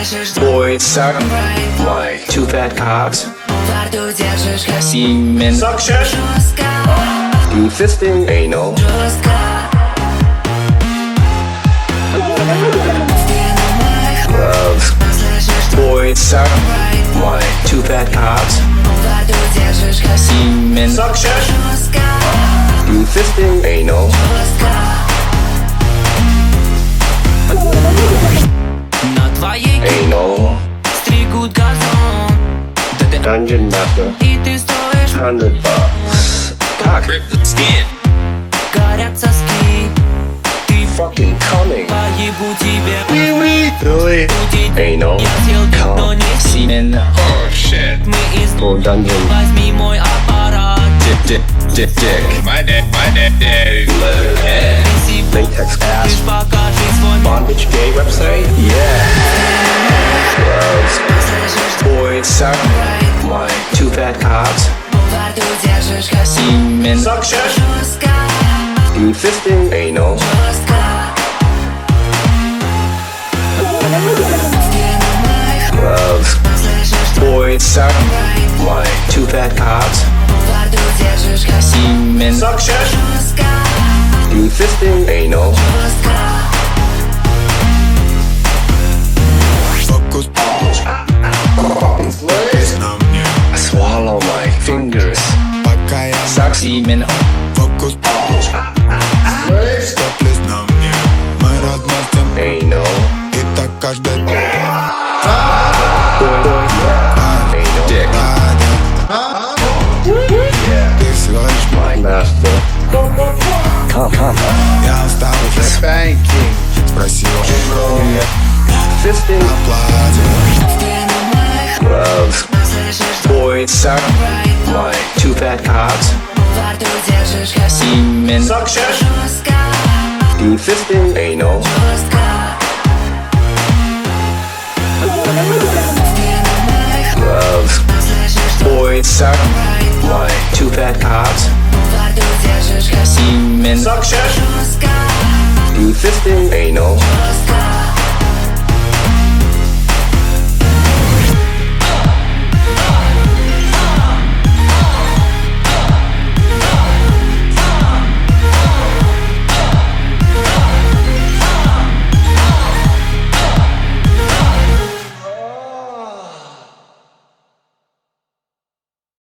Boy, suck like two fat cocks. Semen Suction. do fisting anal. Gloves. Boy, suck like two fat cocks. Semen Suction. do fisting anal. На твоей Anal. стригут газон. Да ты Dungeon Master. и ты стоишь $100. Cock. горят соски. Ты Fucking coming. поебу тебе Really? Anal. Я съел дик, но Cock. не Semen. Oh shit. мы из For dungeon. возьми мой аппарат. Dick. My daddy. Если Latex ass. будешь, покажи свой Bondage gay website? Yeah. Gloves. Boy, suck like two fat cocks. Semen Suction. do fisting anal. Gloves. Boy, suck like two fat cocks. Semen Suction. do fisting anal. Фокус на мне, Swallow my fingers. пока я Suck semen. фокус Стоплес на мне, мой размер тем Anal. и так каждый день. Anal. Dick. Ты всего лишь My master. Come. я устал уже Spanking. спросила Fisting. оплате. Gloves. Boy, suck like two fat cocks. Semen Suction. do fisting anal. Gloves. Boy, suck like two fat cocks. Semen Suction. do fisting anal.